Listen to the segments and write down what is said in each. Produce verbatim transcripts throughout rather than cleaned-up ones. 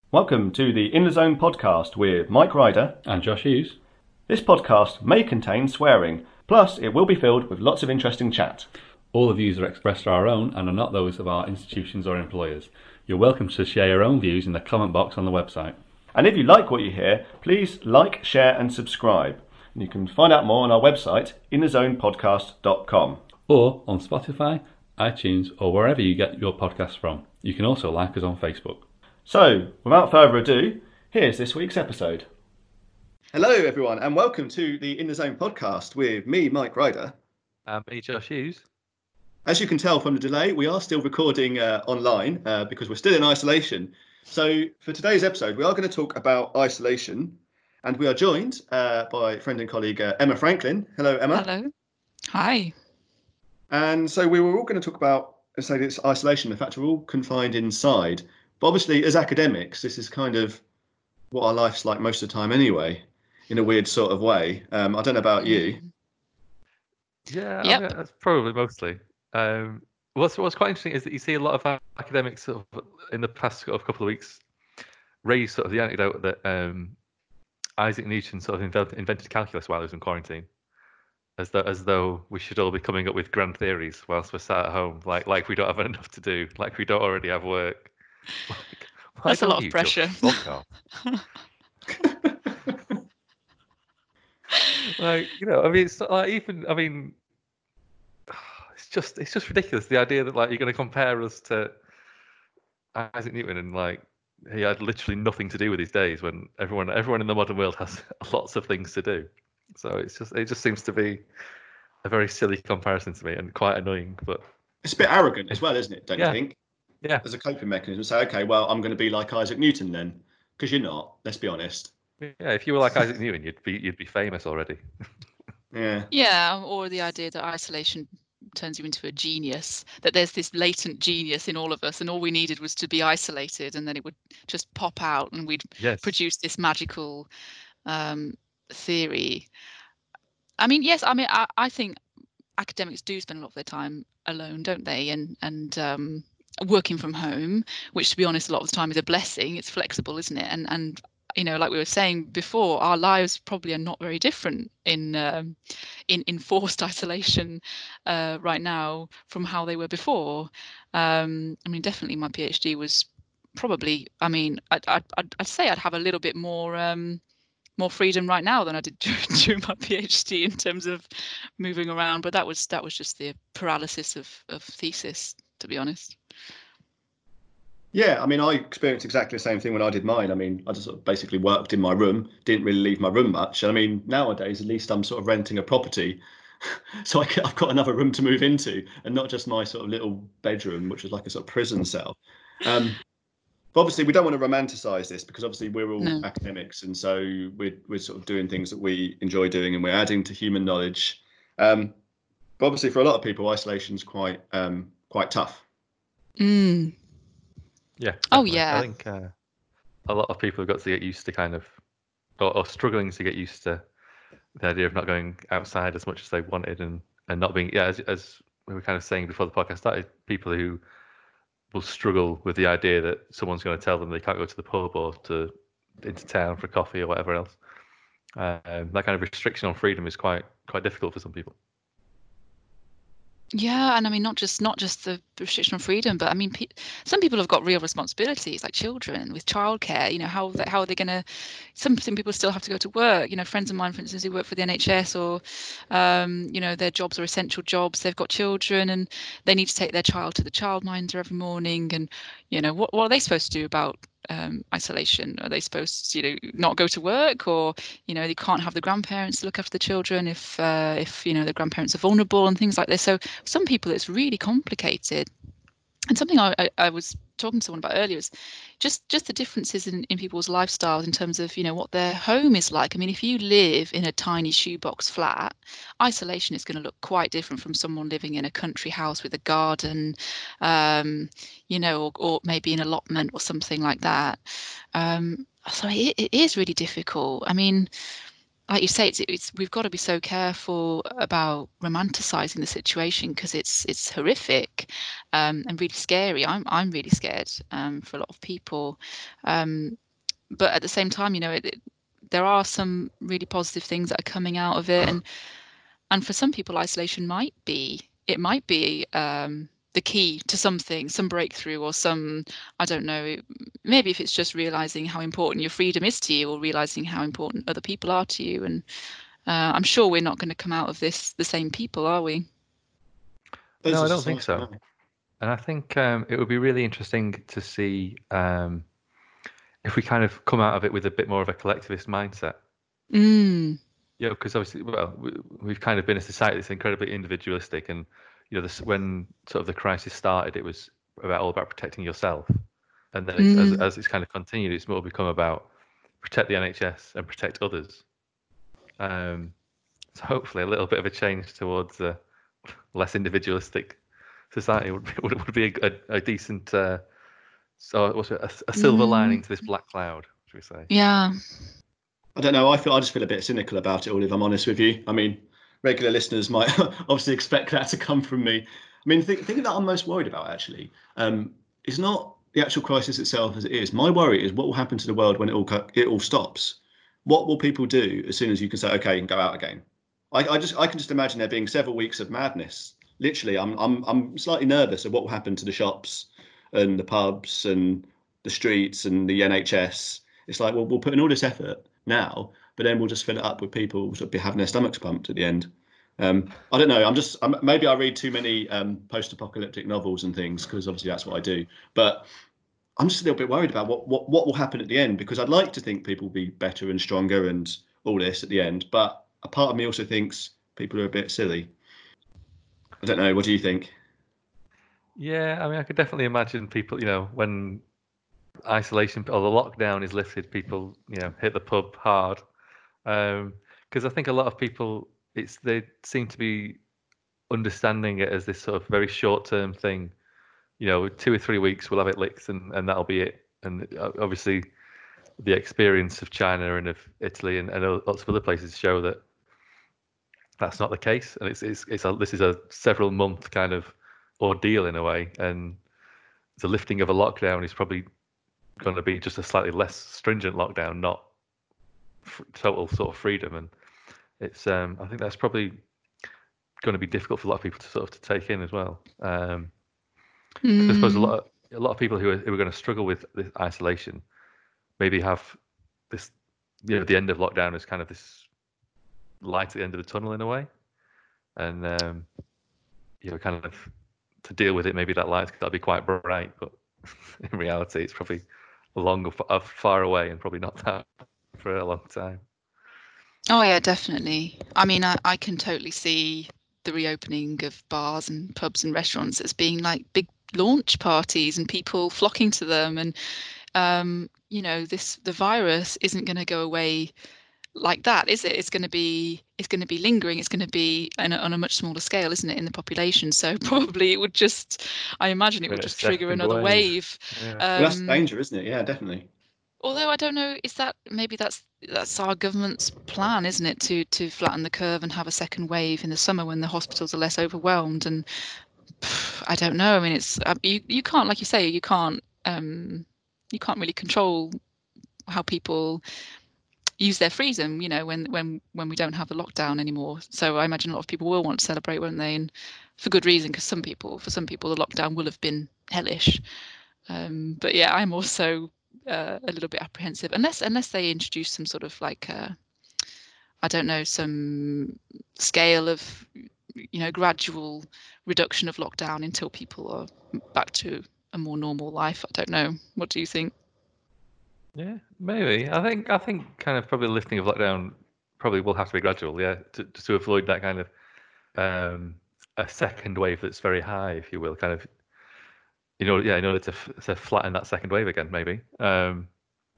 Welcome to the In the Zone podcast with Mike Ryder and Josh Hughes. This podcast may contain swearing, plus it will be filled with lots of interesting chat. All the views are expressed are our own and are not those of our institutions or employers. You're welcome to share your own views in the comment box on the website. And if you like what you hear, please like, share and subscribe. And you can find out more on our website, in the zone podcast dot com. Or on Spotify, iTunes or wherever you get your podcasts from. You can also like us on Facebook. So, without further ado, here's this week's episode. Hello, everyone, and welcome to the In the Zone podcast with me, Mike Ryder. And me, Josh Hughes. As you can tell from the delay, we are still recording uh, online uh, because we're still in isolation. So, for today's episode, we are going to talk about isolation, and we are joined uh, by friend and colleague uh, Emma Franklin. Hello, Emma. Hello. Hi. And so, we were all going to talk about, say, this isolation. In fact, we're all confined inside. But obviously, as academics, this is kind of what our life's like most of the time anyway, in a weird sort of way. Um, I don't know about you. Yeah, yep. I mean, that's probably mostly. Um, what's what's quite interesting is that you see a lot of academics sort of in the past sort of couple of weeks raise sort of the anecdote that um, Isaac Newton sort of invented, invented calculus while he was in quarantine, as though as though we should all be coming up with grand theories whilst we're sat at home, like like we don't have enough to do, like we don't already have work. Like, That's a lot of pressure. Like, you know, I mean, it's not like even, I mean, it's just, it's just ridiculous. The idea that like you're going to compare us to Isaac Newton and like he had literally nothing to do with his days when everyone, everyone in the modern world has lots of things to do. So it's just, it just seems to be a very silly comparison to me and quite annoying. But it's a bit arrogant as well, isn't it? Don't yeah. you think? Yeah. As a coping mechanism, say, okay, well, I'm going to be like Isaac Newton then, because you're not. Let's be honest. Yeah, if you were like Isaac Newton, you'd be you'd be famous already. Yeah. Yeah, or the idea that isolation turns you into a genius, that there's this latent genius in all of us, and all we needed was to be isolated, and then it would just pop out, and we'd yes. produce this magical um, theory. I mean, yes, I mean, I, I think academics do spend a lot of their time alone, don't they? And and um, working from home, which to be honest, a lot of the time is a blessing. It's flexible, isn't it? And and you know, like we were saying before, our lives probably are not very different in um, in enforced isolation uh, right now from how they were before. Um, I mean, definitely my PhD was probably. I mean, I'd I'd, I'd say I'd have a little bit more. Um, more freedom right now than I did during my PhD in terms of moving around, but that was that was just the paralysis of of thesis, to be honest. Yeah, I mean, I experienced exactly the same thing when I did mine. I mean, I just sort of basically worked in my room, didn't really leave my room much. I mean, nowadays, at least I'm sort of renting a property, so I can, I've got another room to move into, and not just my sort of little bedroom, which was like a sort of prison cell. Um, But obviously, we don't want to romanticize this because obviously we're all No. academics, and so we're we're sort of doing things that we enjoy doing, and we're adding to human knowledge. Um, but obviously, for a lot of people, isolation is quite um, quite tough. Mm. Yeah. Oh Definitely. yeah. I think uh, a lot of people have got to get used to kind of, or, or struggling to get used to the idea of not going outside as much as they wanted, and and not being, yeah, as as we were kind of saying before the podcast started, people who will struggle with the idea that someone's going to tell them they can't go to the pub or to into town for coffee or whatever else. Um, that kind of restriction on freedom is quite quite difficult for some people. Yeah, and I mean, not just not just the restriction of freedom, but I mean, pe- some people have got real responsibilities, like children with childcare. You know, how they, how are they going to? Some some people still have to go to work. You know, friends of mine, for instance, who work for the N H S, or um, you know, their jobs are essential jobs. They've got children, and they need to take their child to the childminder every morning. And you know, what what are they supposed to do about um, isolation? Are they supposed to, you know, not go to work, or you know, they can't have the grandparents to look after the children if uh, if you know the grandparents are vulnerable and things like this. So some people it's really complicated. And something I, I, I was talking to someone about earlier is just just the differences in, in people's lifestyles in terms of, you know, what their home is like. I mean, if you live in a tiny shoebox flat, isolation is going to look quite different from someone living in a country house with a garden, um, you know, or, or maybe an allotment or something like that. Um, so it, it is really difficult. I mean, like you say, it's, it's we've got to be so careful about romanticizing the situation because it's it's horrific um, and really scary. I'm I'm really scared um, for a lot of people, um, but at the same time, you know, it, it, there are some really positive things that are coming out of it, and and for some people, isolation might be it might be um, the key to something, some breakthrough or some, I don't know, maybe if it's just realizing how important your freedom is to you or realizing how important other people are to you. And uh, I'm sure we're not going to come out of this the same people, are we? As No, a I don't think society, so. no. And I think um, it would be really interesting to see um, if we kind of come out of it with a bit more of a collectivist mindset. Mm, Yeah, because obviously, well, we, we've kind of been a society that's incredibly individualistic, and you know, this when sort of the crisis started, it was about all about protecting yourself, and then it's as mm, as it's kind of continued, it's more become about protect the N H S and protect others. Um, so hopefully, a little bit of a change towards a less individualistic society would be, would, would be a, a, a decent, uh, so what's it, a, a silver mm, lining to this black cloud, should we say? yeah. I don't know. I feel I just feel a bit cynical about it all, if I'm honest with you. I mean, regular listeners might obviously expect that to come from me. I mean, the thing that I'm most worried about actually um, is not the actual crisis itself as it is. My worry is what will happen to the world when it all co- it all stops. What will people do as soon as you can say, okay, you can go out again? I, I just I can just imagine there being several weeks of madness. Literally, I'm I'm I'm slightly nervous of what will happen to the shops and the pubs and the streets and the N H S. It's like, well, we'll put in all this effort now, but then we'll just fill it up with people sort of be having their stomachs pumped at the end. Um, I don't know. I'm just I'm, maybe I read too many um, post-apocalyptic novels and things because obviously that's what I do. But I'm just a little bit worried about what, what what will happen at the end because I'd like to think people will be better and stronger and all this at the end. But a part of me also thinks people are a bit silly. I don't know. What do you think? Yeah, I mean, I could definitely imagine people, you know, when isolation or the lockdown is lifted, people, you know, hit the pub hard. Um, because I think a lot of people, it's they seem to be understanding it as this sort of very short-term thing. You know, two or three weeks we'll have it licked, and and that'll be it. And uh, obviously, the experience of China and of Italy and, and lots of other places show that that's not the case. And it's it's it's a, this is a several month kind of ordeal in a way, and the lifting of a lockdown is probably going to be just a slightly less stringent lockdown, not f- total sort of freedom. And it's um, I think that's probably going to be difficult for a lot of people to sort of to take in as well. Um, 'cause I suppose a Mm, lot of, a lot of people who are who are going to struggle with this isolation maybe have this, you know, the end of lockdown is kind of this light at the end of the tunnel in a way, and um, you know, kind of to deal with it, maybe that light's got to be quite bright, but in reality, it's probably long uh, far away and probably not that for a long time. oh yeah, definitely. I mean, I, I can totally see the reopening of bars and pubs and restaurants as being like big launch parties and people flocking to them. And um, you know, this the virus isn't going to go away like that, is it? It's going to be it's going to be lingering. It's going to be on a, on a much smaller scale, isn't it, in the population? So probably it would just, I imagine it would But a just trigger second another wave. wave. Yeah. Well, that's the Um, danger, isn't it? Yeah, definitely. although I don't know, is that maybe that's that's our government's plan, isn't it, to to flatten the curve and have a second wave in the summer when the hospitals are less overwhelmed? And pff, I don't know. I mean, it's uh, you you can't, like you say, you can't um you can't really control how people use their freedom, you know, when when when we don't have a lockdown anymore. So I imagine a lot of people will want to celebrate, won't they? And for good reason, because some people, for some people, the lockdown will have been hellish. Um, but yeah, I'm also uh, a little bit apprehensive, unless unless they introduce some sort of like uh, I don't know, some scale of you know gradual reduction of lockdown until people are back to a more normal life. I don't know. What do you think? Yeah, maybe. I think I think kind of probably lifting of lockdown probably will have to be gradual, yeah, to to avoid that kind of um, a second wave that's very high, if you will, kind of, you know, yeah, in order to f- to flatten that second wave again, maybe. Um,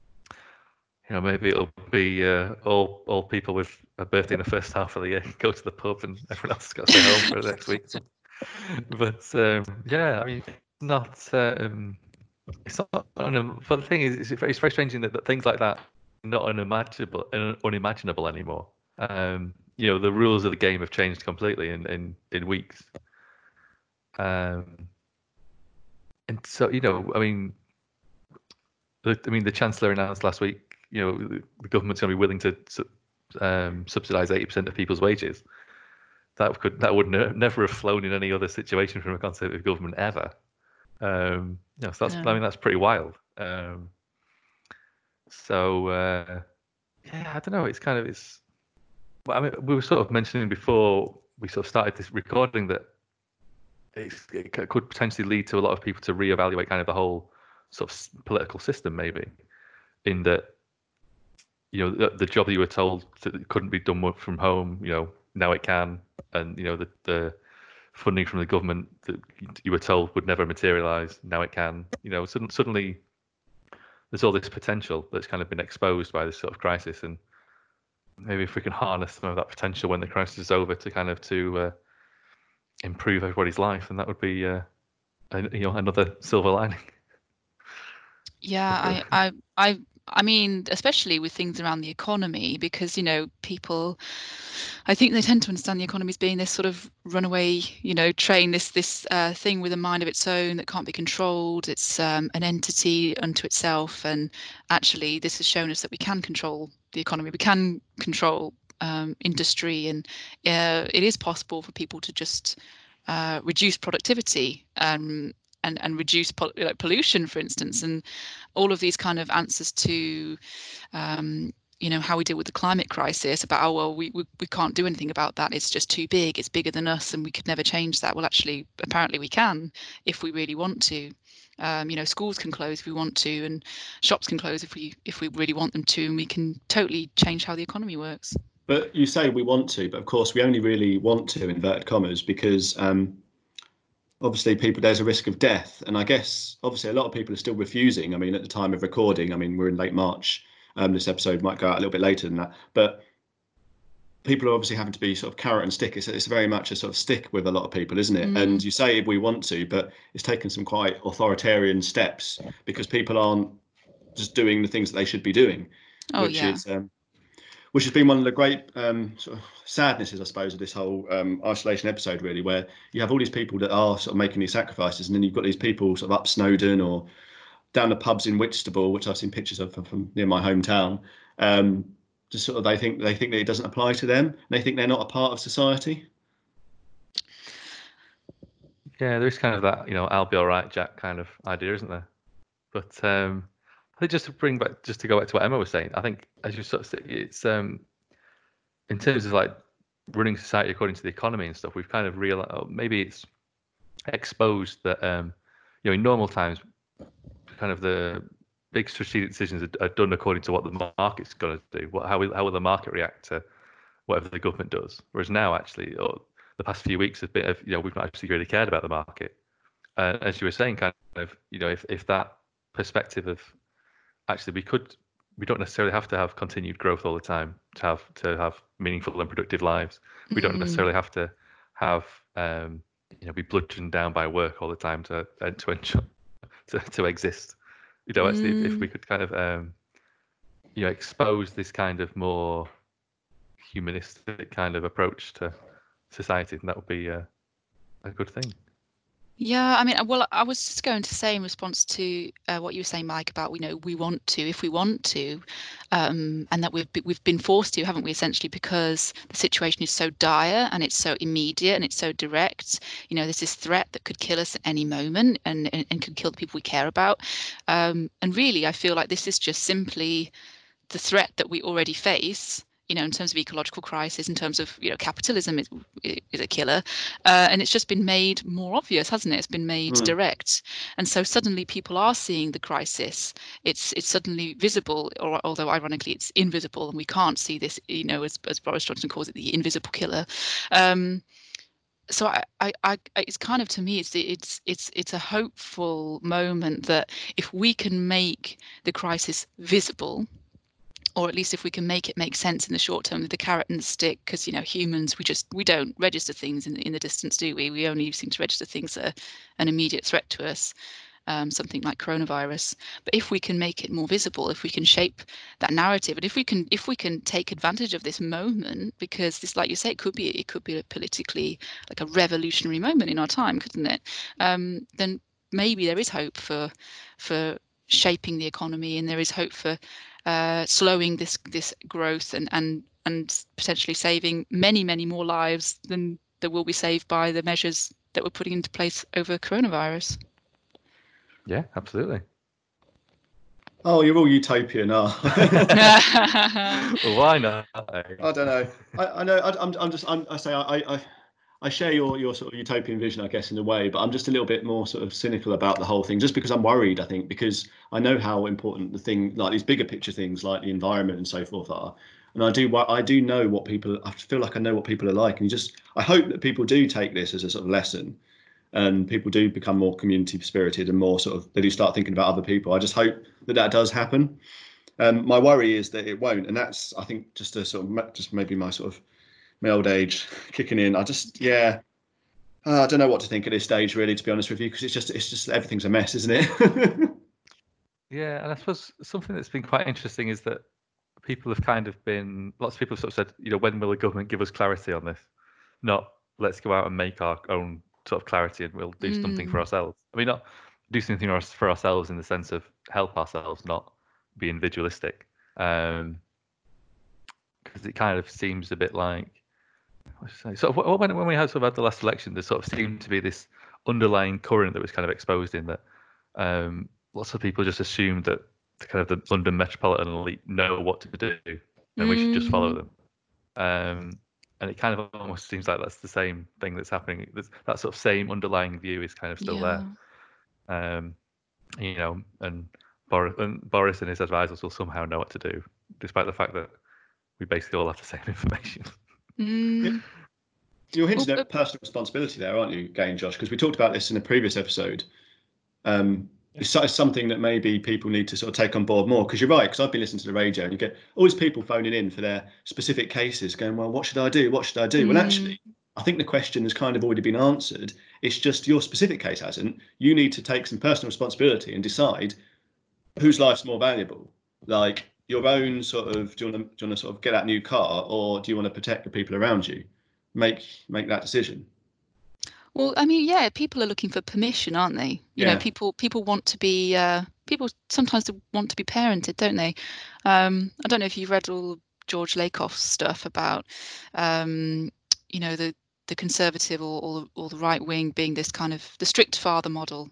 you know, maybe it'll be uh, all all people with a birthday in the first half of the year go to the pub, and everyone else has got to stay home for the next week. But um, yeah, I mean, not. Um, It's not, un- but the thing is, it's very, it's very strange in that, that things like that are not unimaginable, un- unimaginable anymore. Um, you know, the rules of the game have changed completely in in, in weeks. Um, and so, you know, I mean, the, I mean, the Chancellor announced last week, you know, the, the government's going to be willing to um, subsidise eighty percent of people's wages. That could that would ne- never have flown in any other situation from a Conservative government ever. Um, you know, so that's, No. I mean, that's pretty wild. Um, so uh, yeah, I don't know. It's kind of it's. Well, I mean, we were sort of mentioning before we sort of started this recording that it's, it c- could potentially lead to a lot of people to reevaluate kind of the whole sort of s- political system, maybe, in that you know the, the job that you were told that it couldn't be done work from home, you know, now it can, and you know the the funding from the government that you were told would never materialize, now it can. You know, sudden, suddenly there's all this potential that's kind of been exposed by this sort of crisis, and maybe if we can harness some of that potential when the crisis is over to kind of to uh, improve everybody's life, and that would be uh, a, you know another silver lining. Yeah, I, I, I, I mean, especially with things around the economy, because you know, people, I think they tend to understand the economy as being this sort of runaway, you know, train, this this uh, thing with a mind of its own that can't be controlled. It's um, an entity unto itself, and actually, this has shown us that we can control the economy. We can control um, industry, and uh, it is possible for people to just uh, reduce productivity. Um, and, and reduce pol- like pollution, for instance, and all of these kind of answers to um, you know, how we deal with the climate crisis, about, oh well, we, we we can't do anything about that, it's just too big, it's bigger than us, and we could never change that. Well, actually, apparently we can, if we really want to. Um, you know, schools can close if we want to, and shops can close if we if we really want them to, and we can totally change how the economy works. But you say we want to, but of course we only really want to, inverted commas, because um, obviously people, there's a risk of death, and I guess obviously a lot of people are still refusing. I mean, at the time of recording, I mean, we're in late March. Um, this episode might go out a little bit later than that, but people are obviously having to be sort of carrot and stick. It's, it's very much a sort of stick with a lot of people, isn't it? Mm. And you say if we want to, but it's taken some quite authoritarian steps because people aren't just doing the things that they should be doing, Oh which yeah. is um, which has been one of the great um, sort of sadnesses, I suppose, of this whole um, isolation episode, really, where you have all these people that are sort of making these sacrifices, and then you've got these people sort of up Snowdon or down the pubs in Whitstable, which I've seen pictures of from, from near my hometown. Um, just sort of they think they think that it doesn't apply to them. They think they're not a part of society. Yeah, there's kind of that, you know, I'll be all right, Jack kind of idea, isn't there? But um, I think just to bring back, just to go back to what Emma was saying, I think as you sort of say, it's um, in terms of like running society according to the economy and stuff, we've kind of realized, oh, maybe it's exposed that um, you know, in normal times, kind of the big strategic decisions are, are done according to what the market's going to do. What how will, how will the market react to whatever the government does? Whereas now, actually, or the past few weeks have been, of, you know, we've not actually really cared about the market. Uh, as you were saying, kind of, you know, if if that perspective of actually we could, we don't necessarily have to have continued growth all the time to have to have meaningful and productive lives. We don't Mm. necessarily have to have um, you know, be bludgeoned down by work all the time to uh, to enjoy, to to exist. You know, actually, if, if we Mm. could kind of um, you know, expose this kind of more humanistic kind of approach to society, then that would be uh, a good thing. Yeah, I mean, uh, well, I was just going to say in response to uh, what you were saying, Mike, about, you know, we want to, if we want to, um, and that we've be- we've been forced to, haven't we, essentially, because the situation is so dire and it's so immediate and it's so direct. You know, there's this threat that could kill us at any moment, and and, and could kill the people we care about. Um, and really, I feel like this is just simply the threat that we already face, you know, in terms of ecological crisis, in terms of, you know, capitalism is, is a killer. Uh, and it's just been made more obvious, hasn't it? It's been made Mm. direct. And so suddenly people are seeing the crisis. It's it's suddenly visible, or although ironically it's invisible, and we can't see this, you know, as, as Boris Johnson calls it, the invisible killer. Um, so I, I, I, it's kind of, to me, it's it's it's it's a hopeful moment that if we can make the crisis visible, or at least if we can make it make sense in the short term with the carrot and the stick, because, you know, humans, we just we don't register things in, in the distance, do we? We only seem to register things that are an immediate threat to us. um, something like coronavirus. But if we can make it more visible, if we can shape that narrative, and if we can if we can take advantage of this moment, because this, like you say, it could be it could be a politically like a revolutionary moment in our time, couldn't it? Um, then maybe there is hope for for shaping the economy, and there is hope for uh, slowing this this growth and and and potentially saving many many more lives than that will be saved by the measures that we're putting into place over coronavirus. Yeah, absolutely. Oh, you're all utopian, are? Why not? I don't know. I, I know. I, I'm. I'm just. I'm, I say. I, I. I share your your sort of utopian vision, I guess, in a way. But I'm just a little bit more sort of cynical about the whole thing, just because I'm worried. I think because I know how important the thing, like these bigger picture things, like the environment and so forth, are. And I do. I do know what people. I feel like I know what people are like, and you just. I hope that people do take this as a sort of lesson, and people do become more community spirited and more sort of. They do start thinking about other people. I just hope that that does happen. Um, my worry is that it won't, and that's I think just a sort of just maybe my sort of my old age kicking in. I just yeah, uh, I don't know what to think at this stage, really, to be honest with you, because it's just it's just everything's a mess, isn't it? Yeah, and I suppose something that's been quite interesting is that people have kind of been lots of people have sort of said, you know, when will the government give us clarity on this? Not let's go out and make our own sort of clarity and we'll do something for Mm. ourselves. I mean, not do something for ourselves in the sense of help ourselves, not be individualistic. Um, because it kind of seems a bit like sort of when when we had sort of had the last election, there sort of seemed to be this underlying current that was kind of exposed in that um, lots of people just assumed that the kind of the London metropolitan elite know what to do, and we should just follow them. Um, and it kind of almost seems like that's the same thing that's happening. That's, that sort of same underlying view is kind of still Yeah. there. Um, you know, and Boris, and Boris and his advisors will somehow know what to do, despite the fact that we basically all have the same information. Mm. You're hinting Well, at personal responsibility there, aren't you, Gain Josh? Because we talked about this in a previous episode. Um, it's, it's something that maybe people need to sort of take on board more. Because you're right, because I've been listening to the radio and you get all these people phoning in for their specific cases going, well, what should I do? What should I do? mm. Well, actually, I think the question has kind of already been answered. It's just your specific case hasn't. You need to take some personal responsibility and decide whose life's more valuable. Like your own sort of, do you want to, do you want to sort of get that new car, or do you want to protect the people around you? Make make that decision. Well, I mean, yeah, people are looking for permission, aren't they? You know, Yeah. people people want to be uh, people sometimes want to be parented, don't they? Um, I don't know if you've read all George Lakoff's stuff about, um, you know, the the conservative or or, or the right wing being this kind of the strict father model,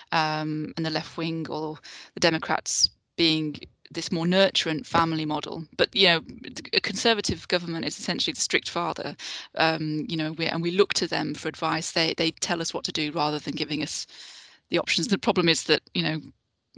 um, and the left wing or the Democrats being this more nurturant family model. But you know, a conservative government is essentially the strict father. Um, you know, we, and we look to them for advice. They they tell us what to do rather than giving us the options. The problem is that, you know,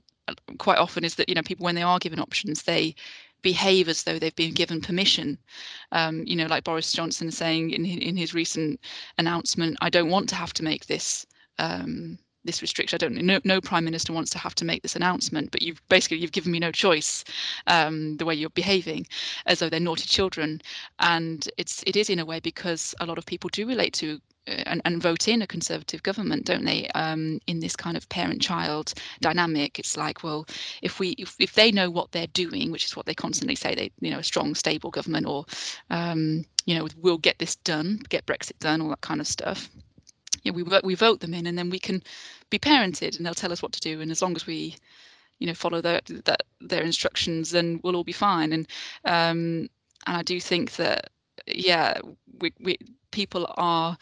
quite often is that, you know, people, when they are given options, they behave as though they've been given permission. Um, you know, like Boris Johnson is saying in in his recent announcement, I don't want to have to make this. Um, this restriction. I don't know. No prime minister wants to have to make this announcement, but you've basically you've given me no choice. Um, the way you're behaving, as though they're naughty children, and it's it is in a way because a lot of people do relate to and, and vote in a conservative government, don't they? Um, in this kind of parent-child dynamic, it's like, well, if we if, if they know what they're doing, which is what they constantly say, they you know a strong, stable government, or um, you know we'll get this done, get Brexit done, all that kind of stuff. Yeah, we we vote them in, and then we can be parented, and they'll tell us what to do. And as long as we, you know, follow their that their instructions, then we'll all be fine. And um, and I do think that, yeah, we we people are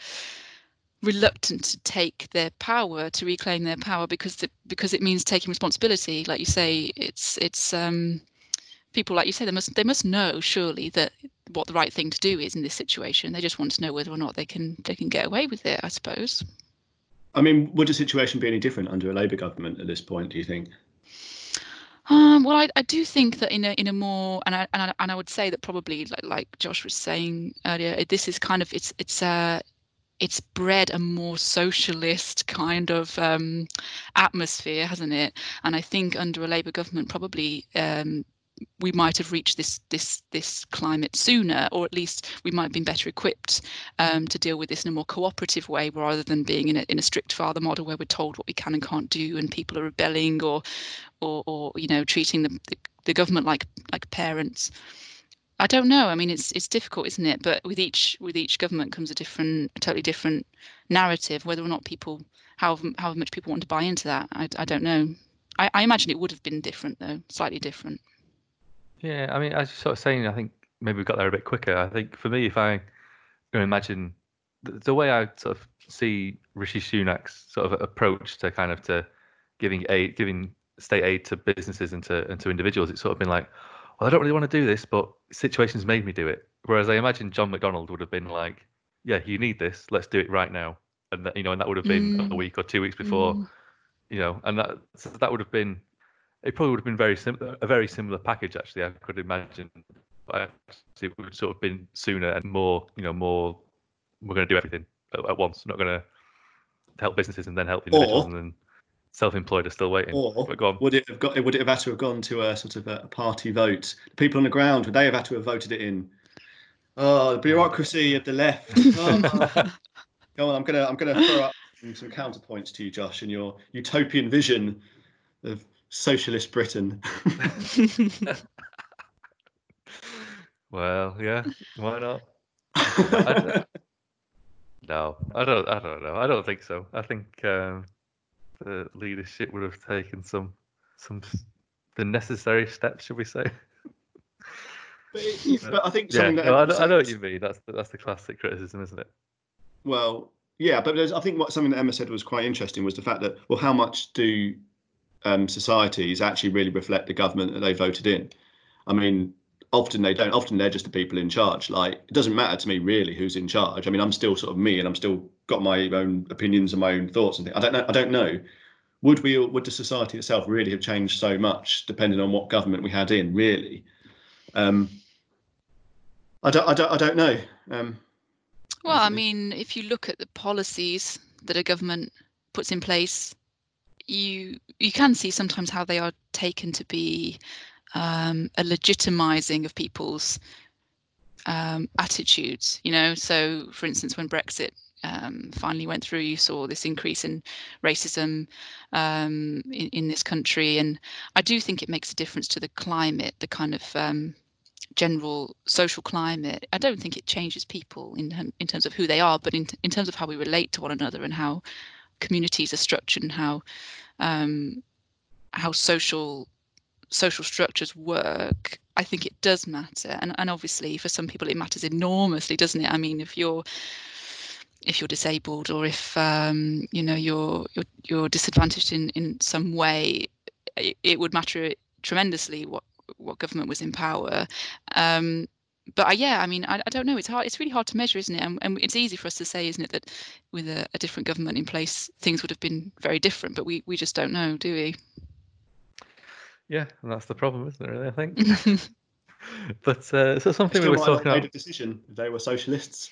reluctant to take their power, to reclaim their power, because the, because it means taking responsibility. Like you say, it's it's um, people, like you say, they must they must know surely that what the right thing to do is in this situation. They just want to know whether or not they can they can get away with it, I suppose. I mean, would the situation be any different under a Labour government at this point, do you think? Um, well, I, I do think that in a in a more, and I and I, and I would say that probably, like like Josh was saying earlier, this is kind of it's it's uh it's bred a more socialist kind of um, atmosphere, hasn't it? And I think under a Labour government, probably um, we might have reached this this this climate sooner, or at least we might have been better equipped um, to deal with this in a more cooperative way, rather than being in a, in a strict father model where we're told what we can and can't do, and people are rebelling, or or, or you know, treating the, the the government like like parents. I don't know. I mean, it's it's difficult, isn't it? But with each with each government comes a different, a totally different narrative. Whether or not people, how how much people want to buy into that, I, I don't know. I, I imagine it would have been different though, slightly different. Yeah, I mean, as you're sort of saying, I think maybe we got there a bit quicker. I think for me, if I you know, imagine the, the way I sort of see Rishi Sunak's sort of approach to kind of to giving aid, giving state aid to businesses and to and to individuals, it's sort of been like, well, I don't really want to do this, but situations made me do it. Whereas I imagine John McDonnell would have been like, yeah, you need this, let's do it right now, and that, you know, and that would have been Mm. a week or two weeks before, Mm. you know, and that so that would have been. It probably would have been very sim- a very similar package, actually. I could imagine, but it would sort of been sooner and more. You know, more. We're going to do everything at, at once. We're not going to help businesses and then help individuals, Or- and then self-employed are still waiting. Or But go on. would it have got? Would it have had to have gone to a sort of a party vote? The people on the ground, would they have had to have voted it in? Oh, the bureaucracy of the left. Oh. Go on, I'm gonna I'm gonna throw up some counterpoints to you, Josh, and your utopian vision of socialist Britain. Well, yeah, why not? I, no, I don't. I don't know. I don't think so. I think um, the leadership would have taken some some the necessary steps, should we say? But, it, but I think Yeah, something that no, I, Emma know, I know what said- you mean. That's the, that's the classic criticism, isn't it? Well, yeah, but there's, I think what something that Emma said was quite interesting was the fact that, well, how much do um, societies actually really reflect the government that they voted in? I mean, often they don't. Often they're just the people in charge. Like, it doesn't matter to me really who's in charge. I mean, I'm still sort of me, and I'm still got my own opinions and my own thoughts and things. I don't know. I don't know. Would we? Would the society itself really have changed so much depending on what government we had in? Really? Um, I don't. I don't. I don't know. Um, Well, I mean, if you look at the policies that a government puts in place, you you can see sometimes how they are taken to be um, a legitimizing of people's um, attitudes. You know, so for instance, when Brexit um, finally went through, you saw this increase in racism um, in, in this country, and I do think it makes a difference to the climate, the kind of um, general social climate. I don't think it changes people in in terms of who they are, but in in terms of how we relate to one another and how communities are structured and how um, how social social structures work. I think it does matter, and and obviously for some people it matters enormously, doesn't it? I mean, if you're if you're disabled, or if um, you know you're you're you're disadvantaged in in some way, it, it would matter tremendously what what government was in power. Um, but I, yeah, I mean, I, I don't know. It's hard. It's really hard to measure, isn't it? And, and it's easy for us to say, isn't it, that with a, a different government in place, things would have been very different. But we we just don't know, do we? Yeah, and that's the problem, isn't it? Really, I think. But uh, so something we were talking made about. a decision if they were socialists.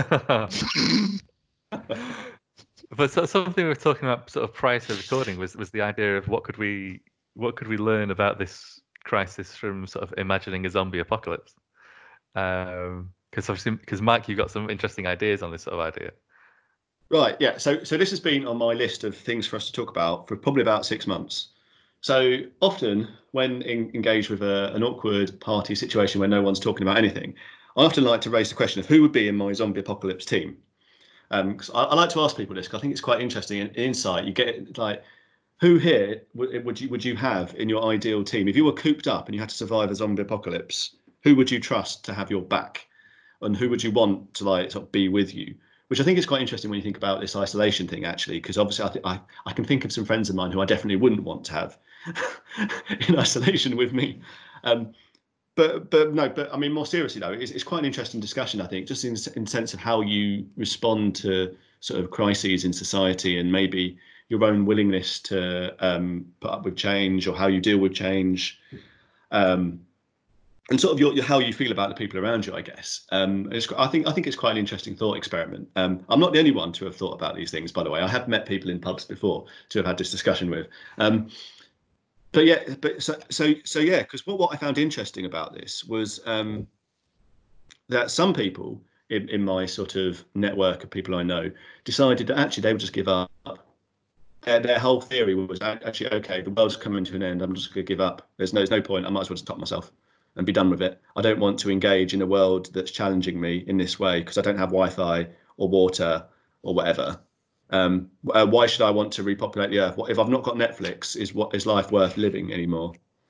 But so, something we were talking about sort of prior to recording was was the idea of what could we what could we learn about this crisis from sort of imagining a zombie apocalypse? Um, because obviously, because Mike, you've got some interesting ideas on this sort of idea. Right, yeah. So, so this has been on my list of things for us to talk about for probably about six months. So often, when in, engaged with a, an awkward party situation where no one's talking about anything, I often like to raise the question of who would be in my zombie apocalypse team. Um, 'cause I, I like to ask people this because I think it's quite interesting in, insight. You get like, who here would, would you would you have in your ideal team if you were cooped up and you had to survive a zombie apocalypse? Who would you trust to have your back, and who would you want to like sort of be with you? Which I think is quite interesting when you think about this isolation thing, actually, because obviously I, th- I I can think of some friends of mine who I definitely wouldn't want to have in isolation with me. Um, but but no, but I mean, more seriously though, it's, it's quite an interesting discussion, I think, just in in sense of how you respond to sort of crises in society and maybe your own willingness to um, put up with change or how you deal with change. Um, and sort of your, your how you feel about the people around you, I guess. Um, it's, I think I think it's quite an interesting thought experiment. Um, I'm not the only one to have thought about these things, by the way. I have met people in pubs before to have had this discussion with. Um, but yeah, but so so so yeah, because what what I found interesting about this was um, that some people in, in my sort of network of people I know decided that actually they would just give up. Their, their whole theory was actually, okay, the world's coming to an end. I'm just going to give up. There's no, there's no point. I might as well just stop myself and be done with it. I don't want to engage in a world that's challenging me in this way because I don't have Wi-Fi or water or whatever. Um, uh, why should I want to repopulate the earth? What, if I've not got Netflix, is what is life worth living anymore?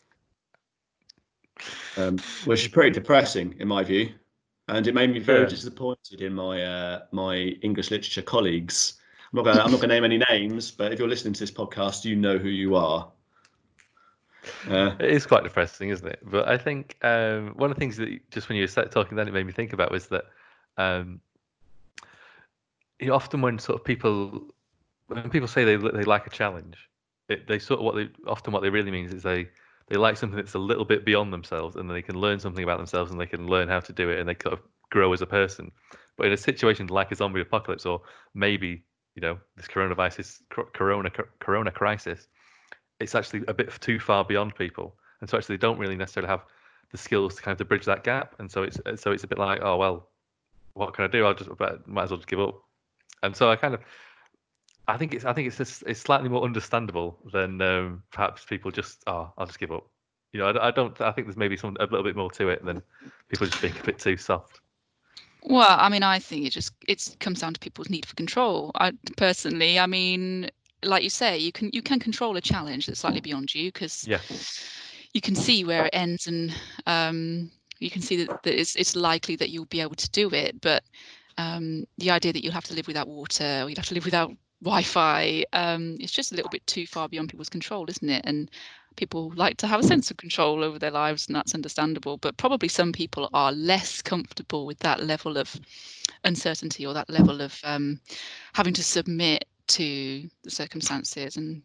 Um, which is pretty depressing in my view, and it made me very Yeah. disappointed in my uh, my English literature colleagues. I'm not going. I'm not going to name any names, but if you're listening to this podcast, you know who you are. Uh, It is quite depressing, isn't it? But I think um, one of the things that you- just when you were talking, then it made me think about was that um, you know, often when sort of people when people say they they like a challenge, it, they sort of what they often what they really means is they they like something that's a little bit beyond themselves, and they can learn something about themselves, and they can learn how to do it, and they kind of grow as a person. But in a situation like a zombie apocalypse, or maybe you know this coronavirus, corona corona crisis, it's actually a bit too far beyond people, and so actually they don't really necessarily have the skills to kind of to bridge that gap, and so it's so it's a bit like, oh well, what can I do? I'll just might as well just give up. And so I kind of I think it's I think it's just, it's slightly more understandable than um, perhaps people just oh I'll just give up. You know I, I don't I think there's maybe some a little bit more to it than people just being a bit too soft. Well, I mean, I think it just it comes down to people's need for control. I personally, I mean, like you say, you can you can control a challenge that's slightly beyond you because Yeah. you can see where it ends, and um, you can see that, that it's it's likely that you'll be able to do it. But um, the idea that you'll have to live without water, or you'll have to live without Wi-Fi, um, it's just a little bit too far beyond people's control, isn't it? And people like to have a sense of control over their lives, and that's understandable. But probably some people are less comfortable with that level of uncertainty or that level of um, having to submit to the circumstances. And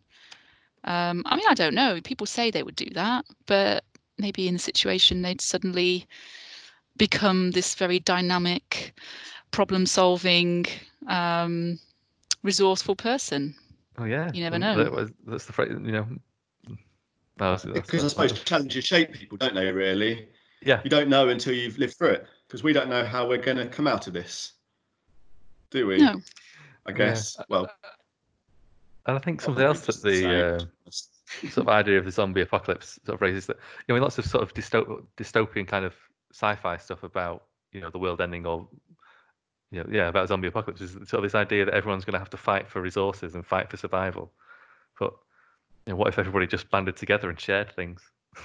um, I mean, I don't know. People say they would do that, but maybe in the situation they'd suddenly become this very dynamic, problem-solving, um, resourceful person. Oh yeah. You never And know. that was, that's the phrase. You know. That's, that's, because I suppose challenges shape people, don't they? Really, yeah. you don't know until you've lived through it. Because we don't know how we're going to come out of this, do we? No. I guess. Yeah. Well, And I think something else that the uh, sort of idea of the zombie apocalypse sort of raises that you know lots of sort of dystop- dystopian kind of sci-fi stuff about you know the world ending or you know yeah about zombie apocalypse is sort of this idea that everyone's going to have to fight for resources and fight for survival. But you know, what if everybody just banded together and shared things?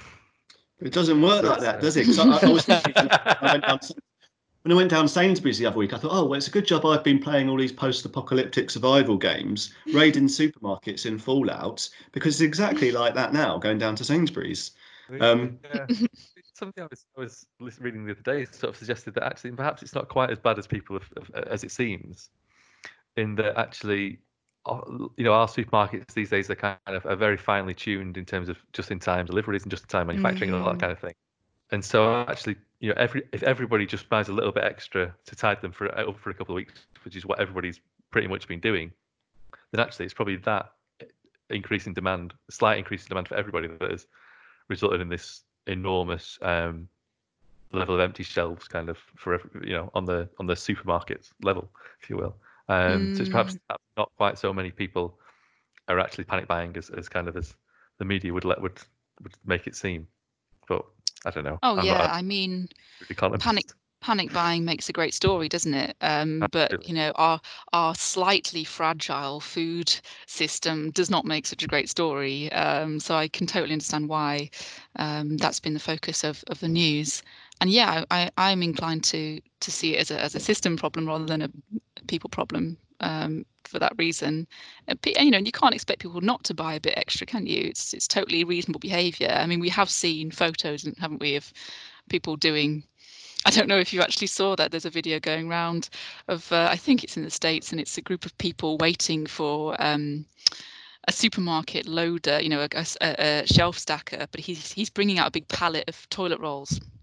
It doesn't work so like that, uh, does it? Because I, I was thinking I went down, when I went down Sainsbury's the other week, I thought, oh, well, it's a good job I've been playing all these post-apocalyptic survival games, raiding supermarkets in Fallout, because it's exactly like that now, going down to Sainsbury's. Um, yeah. Something I was, I was reading the other day sort of suggested that actually perhaps it's not quite as bad as people have, as it seems, in that actually, you know, our supermarkets these days are kind of are very finely tuned in terms of just-in-time deliveries and just-in-time manufacturing mm-hmm. and all that kind of thing. And so actually, you know, every if everybody just buys a little bit extra to tide them for over for a couple of weeks, which is what everybody's pretty much been doing, then actually it's probably that increase in demand, slight increase in demand for everybody that has resulted in this enormous um, level of empty shelves, kind of for every, you know, on the on the supermarkets level, if you will. Um, mm. So it's perhaps not quite so many people are actually panic buying as, as kind of as the media would let would would make it seem, but. I don't know. Oh I'm yeah, I mean, panic panic buying makes a great story, doesn't it? Um, but you know, our our slightly fragile food system does not make such a great story. Um, so I can totally understand why um, that's been the focus of, of the news. And yeah, I, I'm inclined to to see it as a as a system problem rather than a people problem. Um, for that reason, and, you know, you can't expect people not to buy a bit extra, can you? It's it's totally reasonable behaviour. I mean, we have seen photos, haven't we, of people doing. I don't know if you actually saw that. There's a video going around of uh, I think it's in the States, and it's a group of people waiting for um, a supermarket loader, you know, a, a, a shelf stacker, but he's he's bringing out a big pallet of toilet rolls.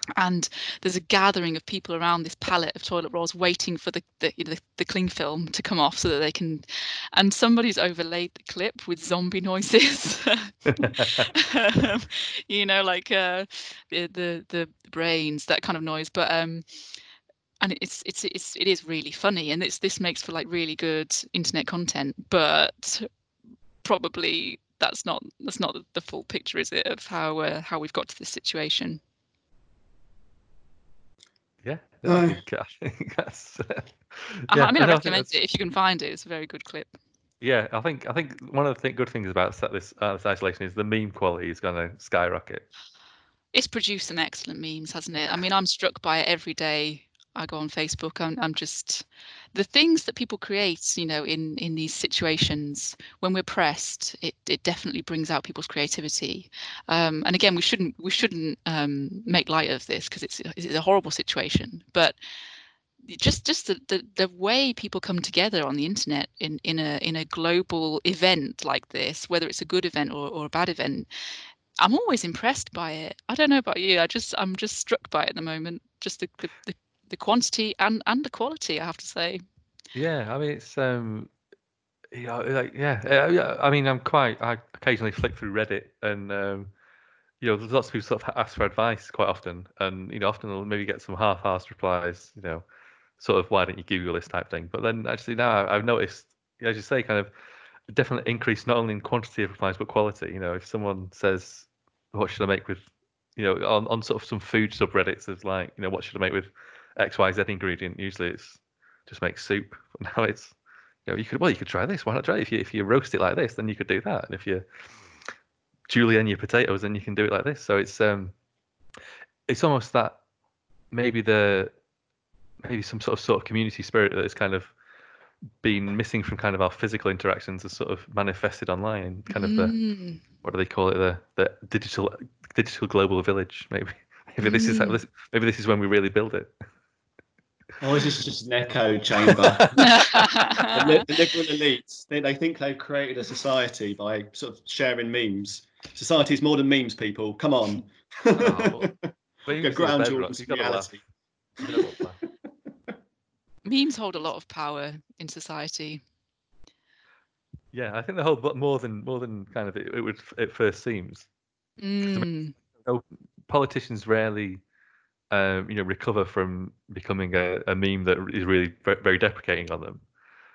and there's a gathering of people around this pallet of toilet rolls waiting for the the, you know, the the cling film to come off so that they can, and somebody's overlaid the clip with zombie noises. um, you know, like uh, the, the the brains, that kind of noise. But um, and it's it's it's it is really funny, and it's this makes for like really good internet content, but probably that's not that's not the full picture, is it, of how uh, how we've got to this situation. Yeah, I No. think I think that's. Uh, I, yeah, I mean, I no, think recommend that's- it if you can find it. It's a very good clip. Yeah, I think I think one of the th- good things about set this uh, this isolation is the meme quality is going to skyrocket. It's produced some excellent memes, hasn't it? I mean, I'm struck by it every day. I go on Facebook. I'm, I'm just the things that people create, you know, in in these situations when we're pressed. It it definitely brings out people's creativity. Um, and again, we shouldn't we shouldn't um, make light of this because it's it's a horrible situation. But just just the, the the way people come together on the internet in in a in a global event like this, whether it's a good event or, or a bad event, I'm always impressed by it. I don't know about you. I just I'm just struck by it at the moment. Just the the, the, the quantity and and the quality, I have to say. Yeah, I mean it's um you know, like yeah, uh, yeah, I mean I'm quite I occasionally flick through Reddit and um you know there's lots of people sort of ask for advice quite often, and you know often they'll maybe get some half-assed replies, you know, sort of why don't you Google this type thing. But then actually now I- I've noticed, as you say, kind of a definite increase not only in quantity of replies but quality. You know, if someone says what should I make with, you know, on, on sort of some food subreddits, there's like, you know, what should I make with X Y Z ingredient? Usually it's just make soup. But now it's, you know, you could well you could try this. Why not try it? If you if you roast it like this, then you could do that. And if you julienne your potatoes, then you can do it like this. So it's um it's almost that maybe the maybe some sort of sort of community spirit that is kind of been missing from kind of our physical interactions has sort of manifested online, kind of the Mm, what do they call it, the the digital digital global village. Maybe maybe this is how mm. this maybe this is when we really build it. Or is this just an echo chamber? The, li- the liberal elites, they, they think they've created a society by sort of sharing memes. Society's more than memes, people. Come on. Oh, Go memes are the ground you in bedrock. some You got to laugh. reality. You got to laugh. Memes hold a lot of power in society. Yeah, I think the whole but more than more than kind of it, it would it first seems. Because I mean, Mm. you know, politicians rarely um, you know, recover from becoming a, a meme that is really ve- very deprecating on them.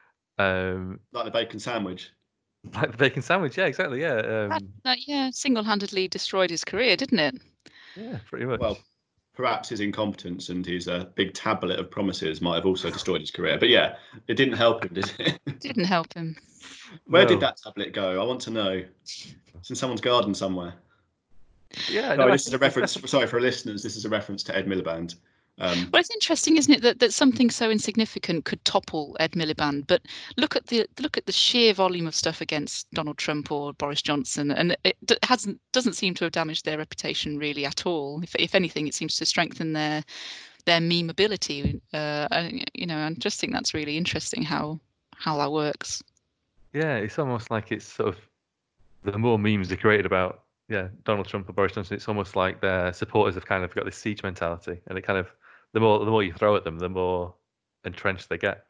Um, Like the bacon sandwich. like the bacon sandwich, yeah, exactly, yeah, That, um, that yeah, single-handedly destroyed his career, didn't it? yeah, pretty much. Well, perhaps his incompetence and his uh, big tablet of promises might have also destroyed his career. But yeah, it didn't help him, did it? Didn't help him. Where did No, that tablet go? I want to know. It's in someone's garden somewhere. yeah, no, Sorry, I this is a think it's reference. definitely, Sorry for listeners. This is a reference to Ed Miliband. Um, Well, it's interesting, isn't it, that, that something so insignificant could topple Ed Miliband. But look at the look at the sheer volume of stuff against Donald Trump or Boris Johnson, and it d- hasn't doesn't seem to have damaged their reputation really at all. If if anything, it seems to strengthen their their memeability. Uh, and, you know, I just think that's really interesting how how that works. yeah, it's almost like it's sort of the more memes are created about, yeah, Donald Trump or Boris Johnson, it's almost like their supporters have kind of got this siege mentality, and it kind of the more the more you throw at them, the more entrenched they get.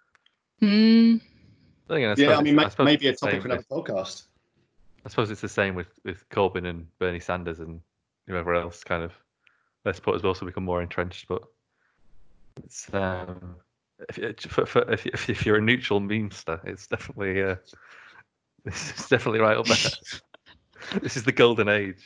Mm, But again, I yeah, suppose I it's mean, I may, suppose maybe a it's the topic same for with another podcast. I suppose it's the same with with Corbyn and Bernie Sanders and whoever else. Kind of their supporters will also become more entrenched. But it's um, if you- for, for, if, you- if you're a neutral memester, it's definitely uh, this is definitely right up there. This is the golden age.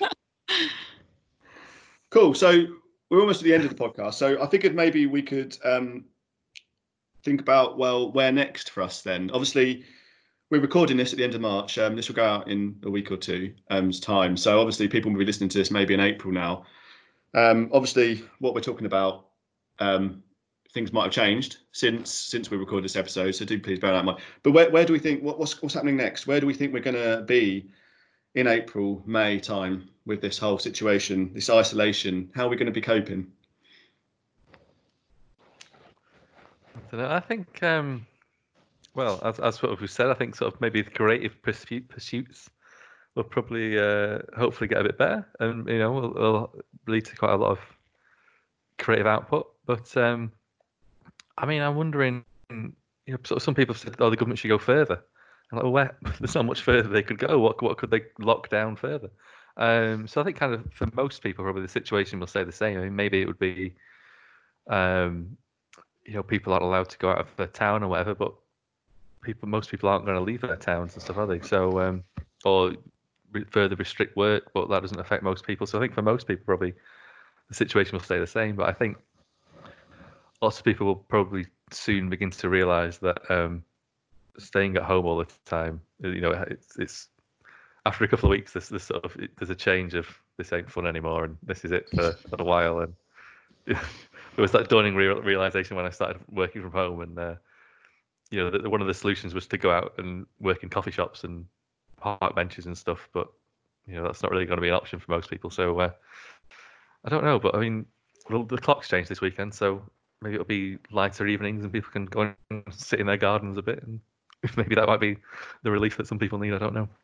Cool. So we're almost at the end of the podcast. So I figured maybe we could um, think about, well, where next for us then? Obviously, we're recording this at the end of March. Um, this will go out in a week or two um's time. So obviously, people will be listening to this maybe in April now. Um, obviously, what we're talking about, um, things might have changed since since we recorded this episode. So do please bear that in mind. But where, where do we think what, what's what's happening next? Where do we think we're going to be in April, May time with this whole situation, this isolation? How are we going to be coping? I don't know. I think um, well, as as what we said, I think sort of maybe the creative pursuit, pursuits will probably uh, hopefully get a bit better, and you know will, will lead to quite a lot of creative output. But um, I mean, I'm wondering. You know, sort of some people have said, "Oh, the government should go further." I'm like, well, where? There's not much further they could go. What what could they lock down further? Um, so I think, kind of, for most people, probably the situation will stay the same. I mean, maybe it would be, um, you know, people aren't allowed to go out of their town or whatever, but people, most people aren't going to leave their towns and stuff, are they? So, um, or re- further restrict work, but that doesn't affect most people. So I think for most people, probably the situation will stay the same. But I think lots of people will probably soon begin to realise that um, staying at home all the time, you know, it's, it's after a couple of weeks, this, this sort of it, there's a change of this ain't fun anymore, and this is it for, for a while. And yeah, there was that dawning real, realization when I started working from home, and uh, you know, the, one of the solutions was to go out and work in coffee shops and park benches and stuff. But you know, that's not really going to be an option for most people. So uh, I don't know, but I mean, well, the clock's changed this weekend, so maybe it'll be lighter evenings and people can go and sit in their gardens a bit, and maybe that might be the relief that some people need. I don't know.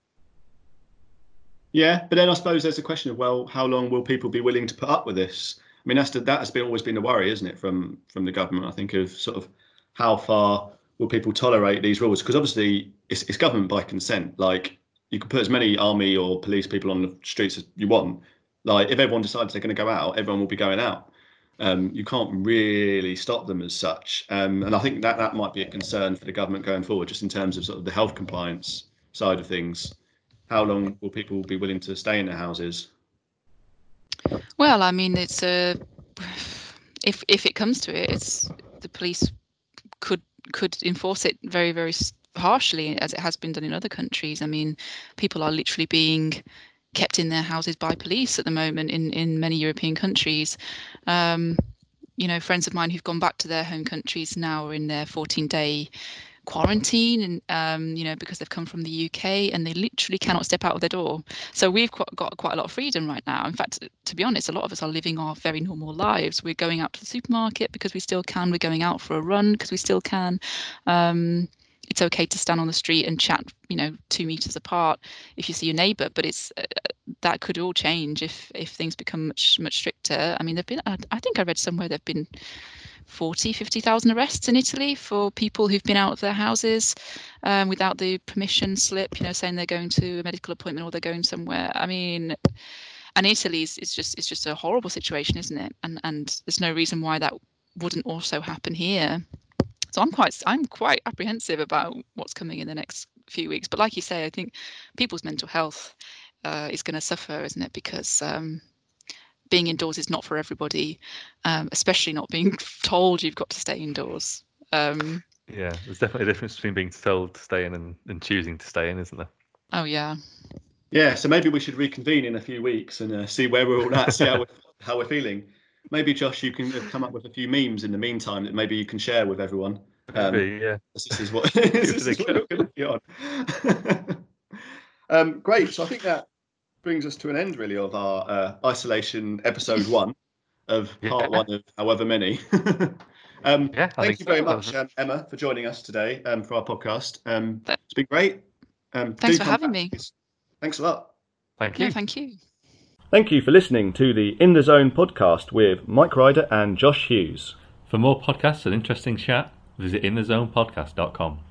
Yeah, but then I suppose there's a question of, well, how long will people be willing to put up with this? I mean, that's the, that has been always been the worry, isn't it, from from the government? I think of sort of how far will people tolerate these rules? Because obviously it's, it's government by consent. Like, you can put as many army or police people on the streets as you want. Like, if everyone decides they're going to go out, everyone will be going out. Um, you can't really stop them as such. Um, and I think that that might be a concern for the government going forward, just in terms of sort of the health compliance side of things. How long will people be willing to stay in their houses? Well, I mean, it's a if if it comes to it, it's the police could could enforce it very very harshly, as it has been done in other countries. I mean, people are literally being kept in their houses by police at the moment in in many European countries. Um, you know, friends of mine who've gone back to their home countries now are in their fourteen day quarantine, and um, you know, because they've come from the U K and they literally cannot step out of their door. So we've got, got quite a lot of freedom right now. In fact, to be honest, a lot of us are living our very normal lives. We're going out to the supermarket because we still can. We're going out for a run because we still can. Um, it's okay to stand on the street and chat, you know, two meters apart if you see your neighbour. But it's uh, that could all change if if things become much much stricter. I mean, there've been. I, I think I read somewhere there've been forty, fifty thousand arrests in Italy for people who've been out of their houses um, without the permission slip, you know, saying they're going to a medical appointment or they're going somewhere. I mean, and Italy is, is just it's just a horrible situation, isn't it? And and there's no reason why that wouldn't also happen here. So I'm quite I'm quite apprehensive about what's coming in the next few weeks. But like you say, I think people's mental health uh, is going to suffer, isn't it? Because um, being indoors is not for everybody, um, especially not being told you've got to stay indoors. Um, yeah, there's definitely a difference between being told to stay in and, and choosing to stay in, isn't there? Oh, yeah. Yeah, so maybe we should reconvene in a few weeks and uh, see where we're all at, see how we're, how we're feeling. Maybe, Josh, you can come up with a few memes in the meantime that maybe you can share with everyone. Um, maybe, yeah. This is what, this is what we're going to be on. um, great. So I think that brings us to an end, really, of our uh, isolation episode one of part yeah. one of however many. um, yeah, I thank you so. very much, um, Emma, for joining us today um, for our podcast. Um, it's been great. Um, Thanks for having me. Thanks a lot. Thank you. No, thank you. Thank you for listening to the In the Zone podcast with Mike Ryder and Josh Hughes. For more podcasts and interesting chat, visit in the zone podcast dot com.